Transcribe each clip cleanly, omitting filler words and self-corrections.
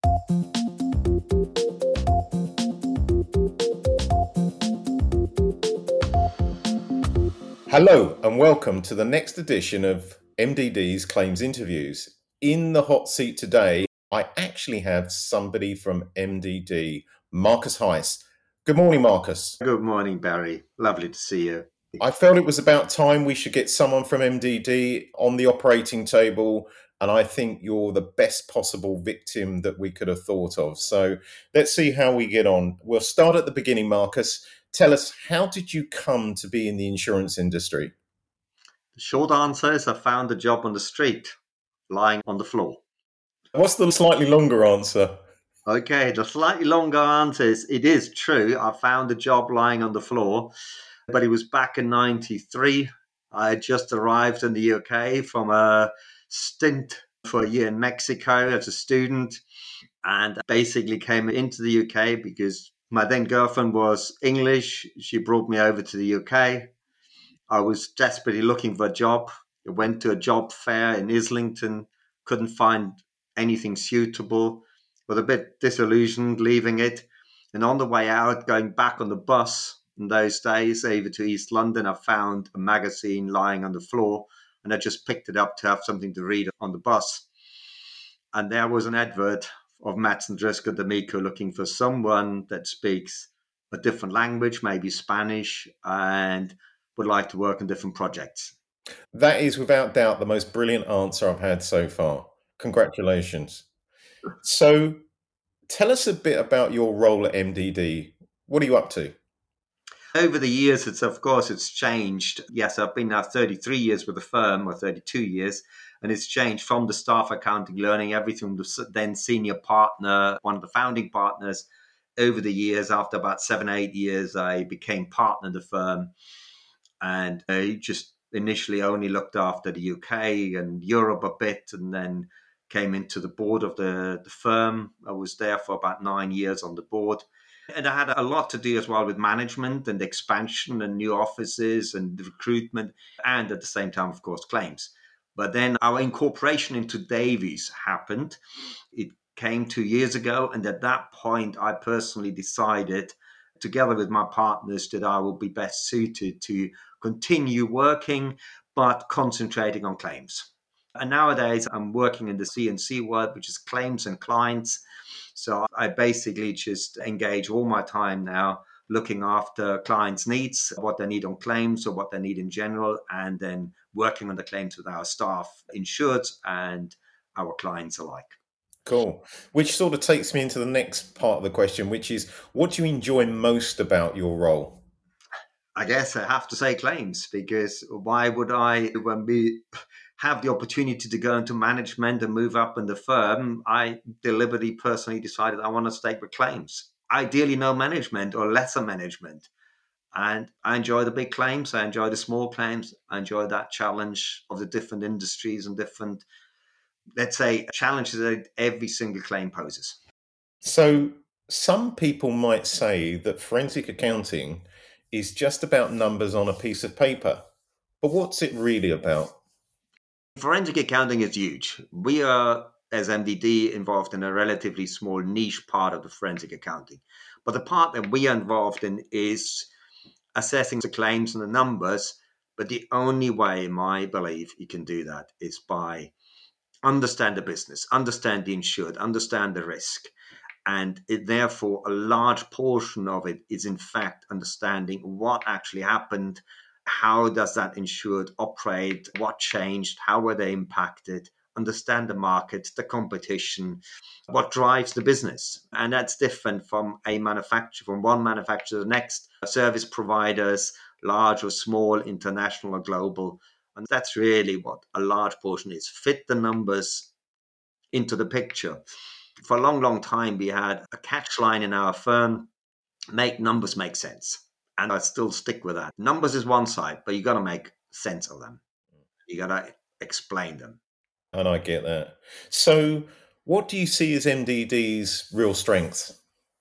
Hello and welcome to the next edition of MDD's Claims Interviews. In the hot seat today, I actually have somebody from MDD, Marcus Heiss. Good morning, Marcus. Good morning, Barry. Lovely to see you. I felt it was about time we should get someone from MDD on the operating table, and I think you're the best possible victim that we could have thought of. So let's see how we get on. We'll start at the beginning, Marcus. Tell us, how did you come to be in the insurance industry? The short answer is I found a job on the street, lying on the floor. What's the slightly longer answer? Okay, the slightly longer answer is it is true. I found a job lying on the floor, but it was back in 93. I had just arrived in the UK from a stint for a year in Mexico as a student and basically came into the UK because my then girlfriend was English. She brought me over to the UK. I was desperately looking for a job. I went to a job fair in Islington, couldn't find anything suitable, was a bit disillusioned leaving it. And on the way out, going back on the bus in those days over to East London, I found a magazine lying on the floor and I just picked it up to have something to read on the bus. And there was an advert of Mads Driscoll D'Amico looking for someone that speaks a different language, maybe Spanish, and would like to work on different projects. That is without doubt the most brilliant answer I've had so far. Congratulations. So tell us a bit about your role at MDD. What are you up to? Over the years, it's changed. Yes, I've been now 33 years with the firm, or 32 years, and it's changed from the staff accounting, learning everything, the then senior partner, one of the founding partners. Over the years, after about 7, 8 years, I became partner of the firm, and I just initially only looked after the UK and Europe a bit, and then came into the board of the firm. I was there for about 9 years on the board. And I had a lot to do as well with management and expansion and new offices and recruitment, and at the same time, of course, claims. But then our incorporation into Davies happened. It came 2 years ago. And at that point, I personally decided, together with my partners, that I will be best suited to continue working, but concentrating on claims. And nowadays, I'm working in the C&C world, which is claims and clients. So I basically just engage all my time now looking after clients' needs, what they need on claims or what they need in general, and then working on the claims with our staff, insured, and our clients alike. Cool. Which sort of takes me into the next part of the question, which is what do you enjoy most about your role? I guess I have to say claims, because why would I, when we have the opportunity to go into management and move up in the firm, I deliberately personally decided I want to stay with claims. Ideally, no management or lesser management. And I enjoy the big claims. I enjoy the small claims. I enjoy that challenge of the different industries and different, let's say, challenges that every single claim poses. So some people might say that forensic accounting is just about numbers on a piece of paper. But what's it really about? Forensic accounting is huge. We are, as MDD, involved in a relatively small niche part of the forensic accounting. But the part that we are involved in is assessing the claims and the numbers. But the only way, in my belief, you can do that is by understand the business, understand the insured, understand the risk. And therefore, a large portion of it is, in fact, understanding what actually happened. How does that insured operate? What changed? How were they impacted? Understand the market, the competition, what drives the business. And that's different from from one manufacturer to the next, service providers, large or small, international or global. And that's really what a large portion is. Fit the numbers into the picture. For a long, long time, we had a catch line in our firm: make numbers make sense. And I still stick with that. Numbers is one side, but you got to make sense of them. You got to explain them. And I get that. So what do you see as MDD's real strengths?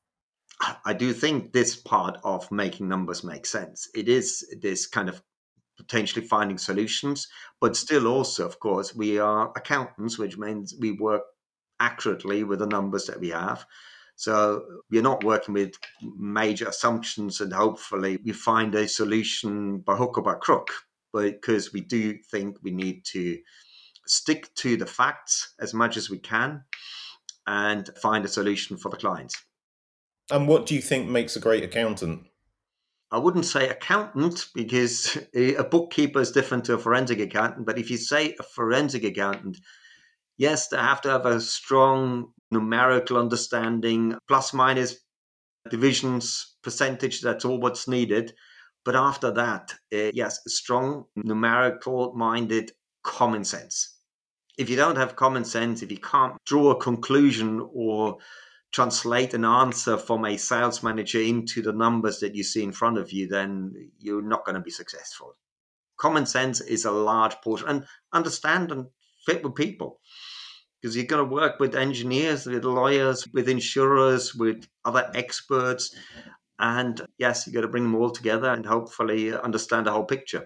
I do think this part of making numbers make sense. It is this kind of potentially finding solutions, but still also, of course, we are accountants, which means we work accurately with the numbers that we have. So we're not working with major assumptions, and hopefully we find a solution by hook or by crook, because we do think we need to stick to the facts as much as we can and find a solution for the clients. And what do you think makes a great accountant? I wouldn't say accountant, because a bookkeeper is different to a forensic accountant. But if you say a forensic accountant, yes, they have to have a strong numerical understanding, plus minus divisions, percentage, that's all what's needed. But after that, yes, strong numerical minded common sense. If you don't have common sense, if you can't draw a conclusion or translate an answer from a sales manager into the numbers that you see in front of you, then you're not going to be successful. Common sense is a large portion, and understand and fit with people, because you're going to work with engineers, with lawyers, with insurers, with other experts. And yes, you got to bring them all together and hopefully understand the whole picture.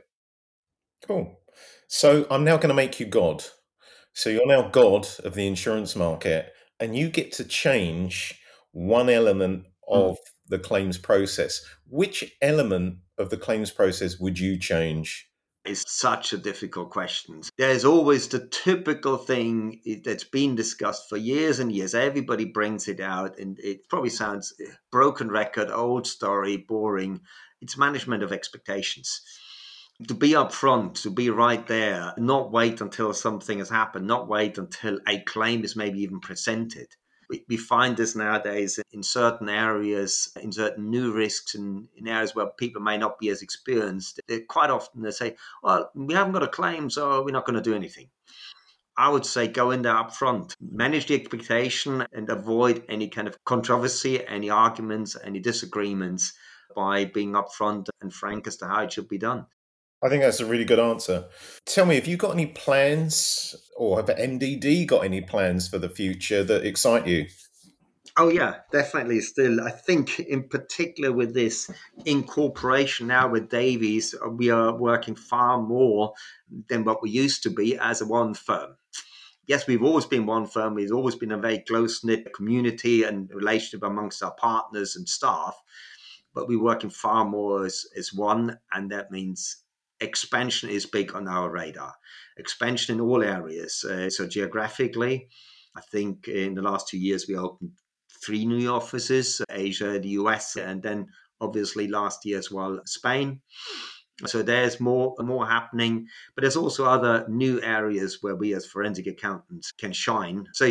Cool. So I'm now going to make you God. So you're now God of the insurance market, and you get to change one element Mm. of the claims process. Which element of the claims process would you change? Is such a difficult question. There's always the typical thing that's been discussed for years and years. Everybody brings it out, and it probably sounds broken record, old story, boring. It's management of expectations. To be upfront, to be right there, not wait until something has happened, not wait until a claim is maybe even presented. We find this nowadays in certain areas, in certain new risks, in areas where people may not be as experienced. Quite often they say, well, we haven't got a claim, so we're not going to do anything. I would say go in there up front, manage the expectation and avoid any kind of controversy, any arguments, any disagreements by being upfront and frank as to how it should be done. I think that's a really good answer. Tell me, have you got any plans, or have MDD got any plans for the future that excite you? Oh yeah, definitely. Still, I think in particular with this incorporation now with Davies, we are working far more than what we used to be as a one firm. Yes, we've always been one firm. We've always been a very close knit community and relationship amongst our partners and staff, but we're working far more as one, and that means expansion is big on our radar. Expansion in all areas. So geographically, I think in the last 2 years we opened three new offices: Asia, the US, and then obviously last year as well, Spain. So there's more happening, but there's also other new areas where we as forensic accountants can shine. So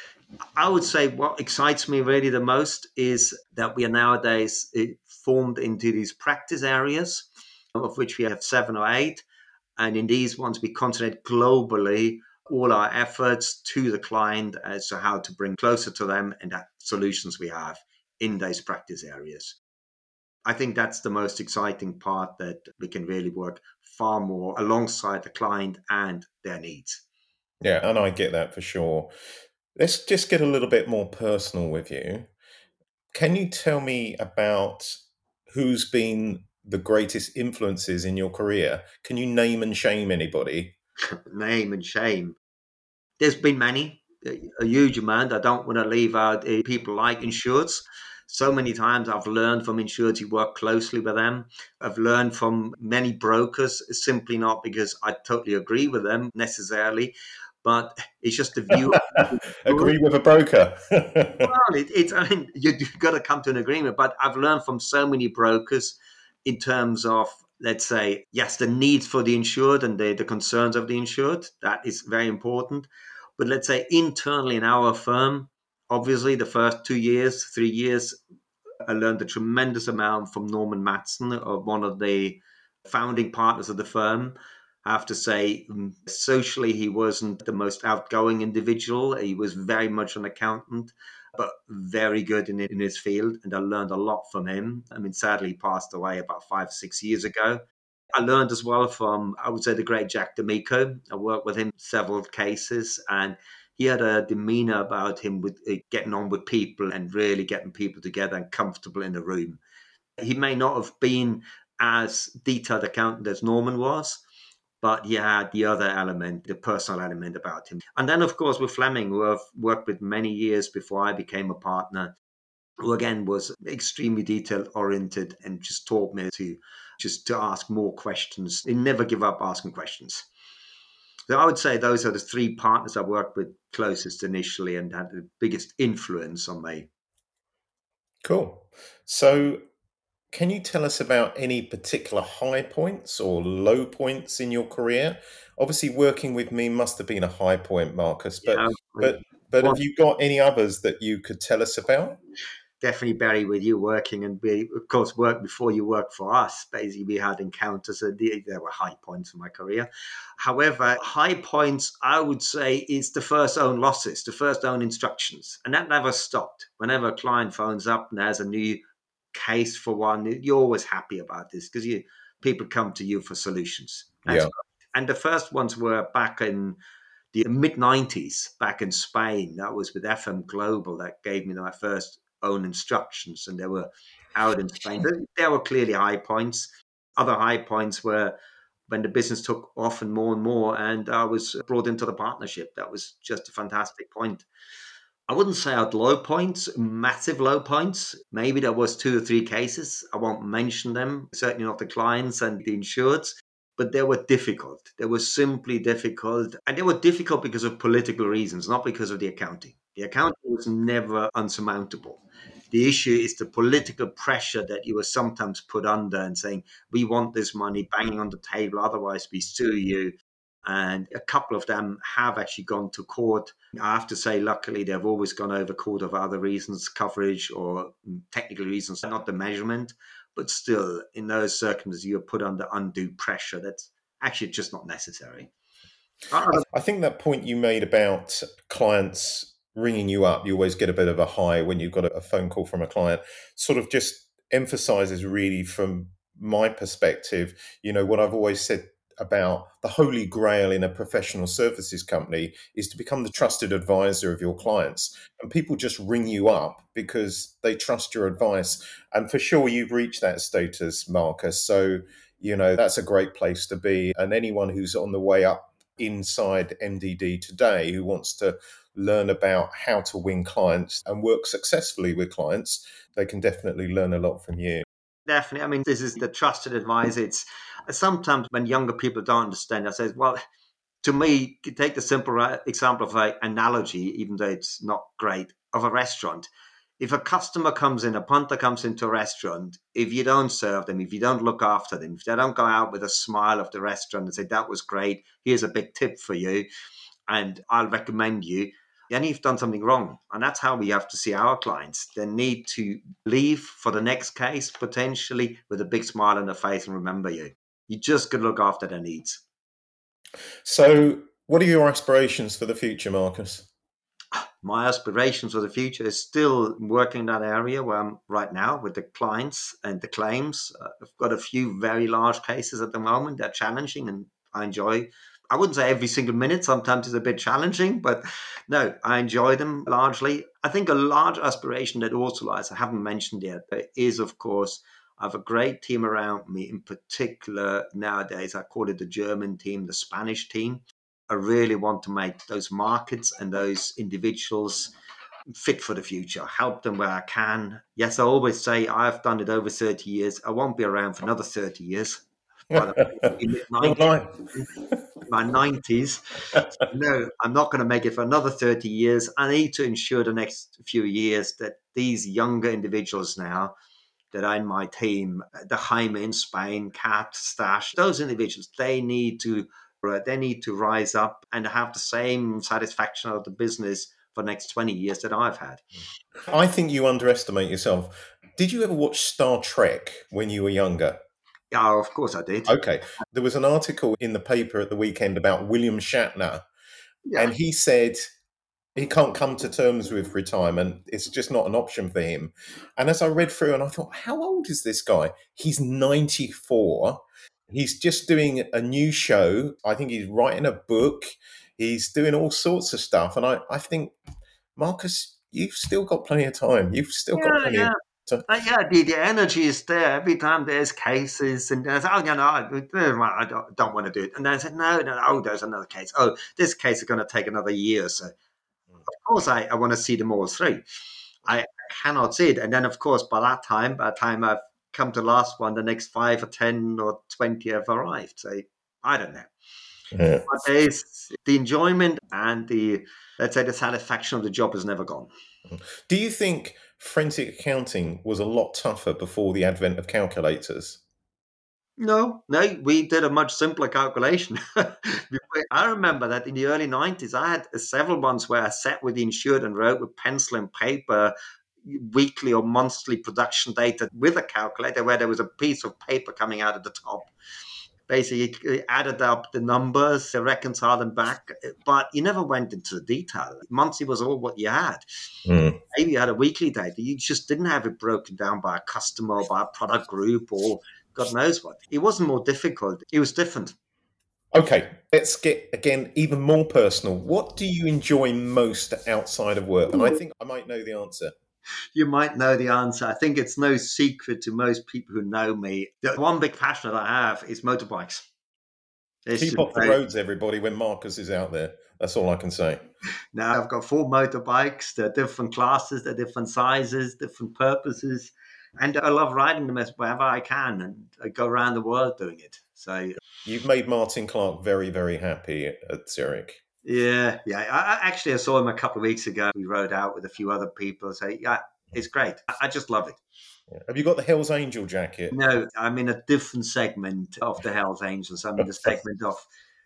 I would say what excites me really the most is that we are nowadays formed into these practice areas, of which we have 7 or 8. And in these ones, we concentrate globally all our efforts to the client as to how to bring closer to them and that solutions we have in those practice areas. I think that's the most exciting part, that we can really work far more alongside the client and their needs. Yeah, and I get that for sure. Let's just get a little bit more personal with you. Can you tell me about who's been the greatest influences in your career? Can you name and shame anybody? Name and shame. There's been many, a huge amount. I don't want to leave out people like insureds. So many times I've learned from insureds, you work closely with them. I've learned from many brokers, simply not because I totally agree with them necessarily, but it's just the view of Agree with a broker. well, I mean, you've got to come to an agreement. But I've learned from so many brokers in terms of, let's say, yes, the needs for the insured and the concerns of the insured. That is very important. But let's say internally in our firm, obviously the first 2 years, 3 years, I learned a tremendous amount from Norman Matson, one of the founding partners of the firm. I have to say, socially, he wasn't the most outgoing individual. He was very much an accountant, but very good in his field. And I learned a lot from him. I mean, sadly, he passed away about 5 or 6 years ago. I learned as well from, I would say, the great Jack D'Amico. I worked with him several cases, and he had a demeanor about him with getting on with people and really getting people together and comfortable in the room. He may not have been as detailed accountant as Norman was, but he had the other element, the personal element about him. And then, of course, with Fleming, who I've worked with many years before I became a partner, who again was extremely detail oriented and just taught me to ask more questions. He never give up asking questions. So I would say those are the three partners I worked with closest initially and had the biggest influence on me. Cool. So, can you tell us about any particular high points or low points in your career? Obviously, working with me must have been a high point, Marcus, Yeah, but have you got any others that you could tell us about? definitely, Barry, with you working and we, of course, work before you worked for us. Basically, we had encounters. There were high points in my career. However, high points, I would say, is the first own losses, the first own instructions. And that never stopped. Whenever a client phones up and has a new case for one, you're always happy about this because people come to you for solutions. That's Yeah. great. And the first ones were back in the mid 90s, back in Spain. That was with FM Global that gave me my first own instructions, and they were out in Spain. There were clearly high points. Other high points were when the business took off and more, and I was brought into the partnership. That was just a fantastic point. I wouldn't say I had low points, massive low points. Maybe there was two or three cases. I won't mention them, certainly not the clients and the insureds, but they were difficult. They were simply difficult. And they were difficult because of political reasons, not because of the accounting. The accounting was never unsurmountable. The issue is the political pressure that you were sometimes put under and saying, we want this money banging on the table, otherwise we sue you. And a couple of them have actually gone to court. I have to say, luckily, they've always gone over court of other reasons, coverage or technical reasons, not the measurement. But still, in those circumstances, you're put under undue pressure. That's actually just not necessary. I think that point you made about clients ringing you up, you always get a bit of a high when you've got a phone call from a client, sort of just emphasizes really from my perspective, what I've always said about the holy grail in a professional services company is to become the trusted advisor of your clients. And people just ring you up because they trust your advice. And for sure, you've reached that status, Marcus. So, that's a great place to be. And anyone who's on the way up inside MDD today who wants to learn about how to win clients and work successfully with clients, they can definitely learn a lot from you. Definitely. I mean, this is the trusted advice. It's sometimes when younger people don't understand, I say, well, to me, take the simple example of an analogy, even though it's not great, of a restaurant. If a customer comes in, a punter comes into a restaurant, if you don't serve them, if you don't look after them, if they don't go out with a smile of the restaurant and say, that was great, here's a big tip for you, and I'll recommend you, then you've done something wrong. And that's how we have to see our clients. They need to leave for the next case, potentially with a big smile on their face and remember you. You just got to look after their needs. So, what are your aspirations for the future, Marcus? My aspirations for the future is still working in that area where I'm right now with the clients and the claims. I've got a few very large cases at the moment. They're challenging and I enjoy. I wouldn't say every single minute. Sometimes it's a bit challenging, but no, I enjoy them largely. I think a large aspiration that also lies, I haven't mentioned yet, but is, of course, I have a great team around me. In particular, nowadays, I call it the German team, the Spanish team. I really want to make those markets and those individuals fit for the future, help them where I can. Yes, I always say I've done it over 30 years. I won't be around for another 30 years. By the mid Long 90s, line. my 90s. No, I'm not going to make it for another 30 years. I need to ensure the next few years that these younger individuals now that are in my team, the Jaime in Spain, Cat, Stash, those individuals, they need to rise up and have the same satisfaction of the business for the next 20 years that I've had. I think you underestimate yourself. Did you ever watch Star Trek when you were younger? Yeah, of course I did. Okay. There was an article in the paper at the weekend about William Shatner, Yeah. and he said he can't come to terms with retirement. It's just not an option for him. And as I read through, and I thought, how old is this guy? He's 94. He's just doing a new show. I think he's writing a book. He's doing all sorts of stuff. And I think, Marcus, you've still got plenty of time. You've still got Yeah, plenty of. yeah. Yeah, the energy is there every time there's cases, and I said, "Oh, no, I don't want to do it." And then I said, "No, no, oh, there's another case. Oh, this case is going to take another year." So, of course, I want to see them all through. I cannot see it, and then, of course, by the time I've come to the last one, the next 5 or 10 or 20 have arrived. So, I don't know. Yeah. But there's the enjoyment and let's say, the satisfaction of the job has never gone. Do you think forensic accounting was a lot tougher before the advent of calculators? No, no, we did a much simpler calculation. I remember that in the early 90s, I had several months where I sat with the insured and wrote with pencil and paper weekly or monthly production data with a calculator where there was a piece of paper coming out at the top. Basically, added up the numbers, reconciled them back, but you never went into the detail. Monthly was all what you had. Mm. Maybe you had a weekly data. You just didn't have it broken down by a customer or by a product group or God knows what. It wasn't more difficult. It was different. Okay, let's get again even more personal. What do you enjoy most outside of work? And I think I might know the answer. You might know the answer. I think it's no secret to most people who know me. The one big passion that I have is motorbikes. It's Keep just off the roads, everybody, when Marcus is out there. That's all I can say. now I've got 4 motorbikes. They're different classes, they're different sizes, different purposes. And I love riding them as wherever I can. And I go around the world doing it. So You've made Martin Clark very, very happy at Zurich. yeah. I saw him a couple of weeks ago. We rode out with a few other people. So yeah, it's great. I just love it. Yeah. Have you got the Hell's Angel jacket? No, I'm in a different segment of the Hells Angels. I'm in the segment of,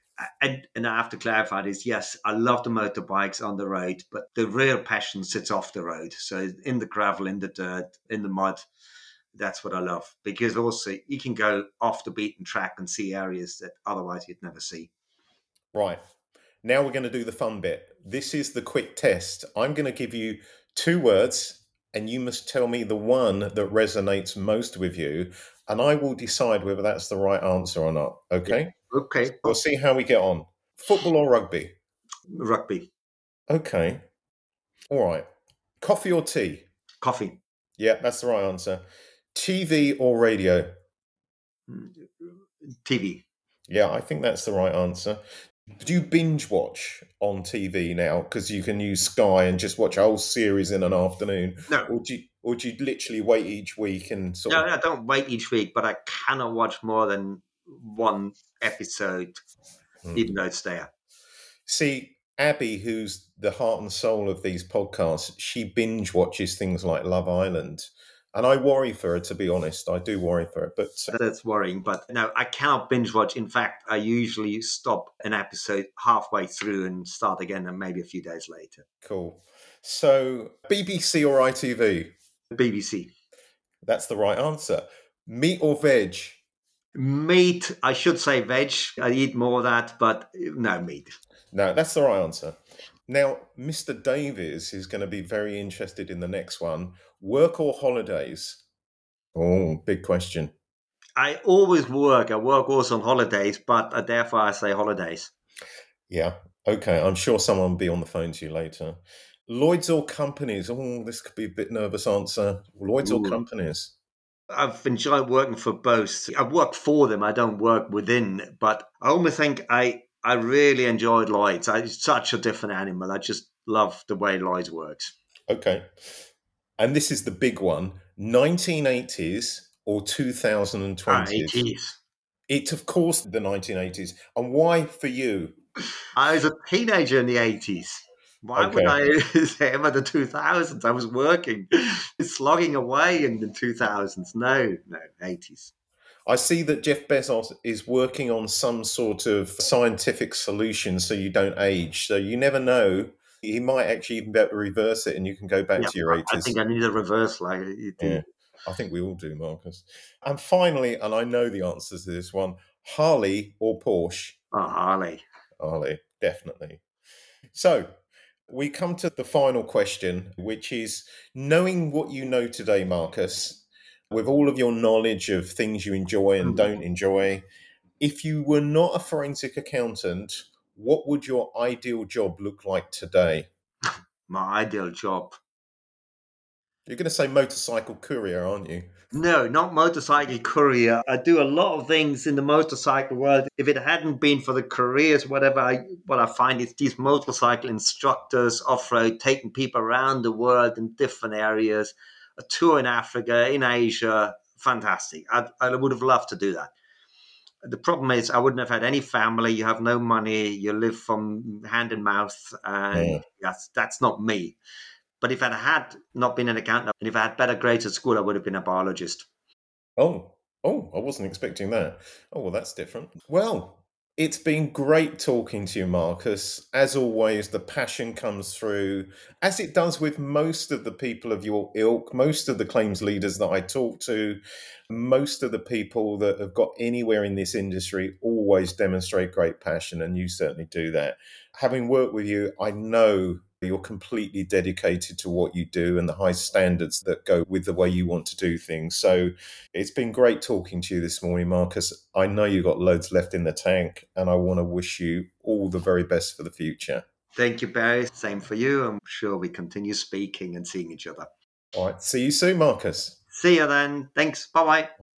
and I have to clarify this. Yes, I love the motorbikes on the road, but the real passion sits off the road. So in the gravel, in the dirt, in the mud. That's what I love because also you can go off the beaten track and see areas that otherwise you'd never see. Right. Now we're going to do the fun bit. This is the quick test. I'm going to give you 2 words, and you must tell me the one that resonates most with you, and I will decide whether that's the right answer or not. Yeah. Okay? Okay. We'll see how we get on. Football or rugby? Rugby, Okay. All right. Coffee or tea? coffee, Yeah, that's the right answer. TV or radio? TV. Yeah, I think that's the right answer. Do you binge watch on TV now? Because you can use Sky and just watch a whole series in an afternoon, No, or do you literally wait each week and sort no, of? I don't wait each week, but I cannot watch more than one episode, Hmm. even though it's there. See, Abby, who's the heart and soul of these podcasts, she binge watches things like Love Island, and I worry for her. To be honest, I do worry for her. But That's worrying, but no, I cannot binge watch. In fact, I usually stop an episode halfway through and start again, and maybe a few days later. cool. So, BBC or ITV? BBC. That's the right answer. Meat or veg? Meat, I should say veg. I eat more of that, but no meat. No, that's the right answer. Now, Mr. Davies is going to be very interested in the next one. Work or holidays? Oh, big question. I always work. I work also on holidays, but therefore I say holidays. Yeah. Okay. I'm sure someone will be on the phone to you later. Lloyd's or companies? Oh, this could be a bit nervous answer. Lloyd's or Ooh. companies? I've enjoyed working for both. I work for them. I don't work within, but I almost think I really enjoyed Lloyd's. It's such a different animal. I just love the way Lloyd's works. Okay. And this is the big one. 1980s or 2020s? 80s. It's, of course, the 1980s. And why for you? I was a teenager in the 80s. Why would Okay. I say about the 2000s? I was working, slogging away in the 2000s. No, 80s. I see that Jeff Bezos is working on some sort of scientific solution so you don't age. So you never know. He might actually even be able to reverse it and you can go back Yeah, to your I think 80s. I need a reverse like you Yeah, do. I think we all do, Marcus. And finally, and I know the answers to this one, Harley or Porsche? Oh, Harley. Harley, definitely. So we come to the final question, which is knowing what you know today, Marcus, with all of your knowledge of things you enjoy and don't enjoy, if you were not a forensic accountant, what would your ideal job look like today? My ideal job. You're going to say motorcycle courier, aren't you? No, not motorcycle courier. I do a lot of things in the motorcycle world. If it hadn't been for the careers, what I find is these motorcycle instructors off road taking people around the world in different areas, a tour in Africa, in Asia, fantastic. I would have loved to do that. The problem is I wouldn't have had any family. You have no money. You live from hand and mouth, and Yeah. that's not me. But if I had not been an accountant, and if I had better grades at school, I would have been a biologist. Oh, oh, I wasn't expecting that. Oh, well, that's different. Well, it's been great talking to you, Marcus. As always, the passion comes through, as it does with most of the people of your ilk, most of the claims leaders that I talk to, most of the people that have got anywhere in this industry always demonstrate great passion, and you certainly do that. Having worked with you, I know you're completely dedicated to what you do and the high standards that go with the way you want to do things. So it's been great talking to you this morning, Marcus. I know you've got loads left in the tank, and I want to wish you all the very best for the future. Thank you, Barry. Same for you. I'm sure we continue speaking and seeing each other. All right. See you soon, Marcus. See you then. Thanks. Bye bye.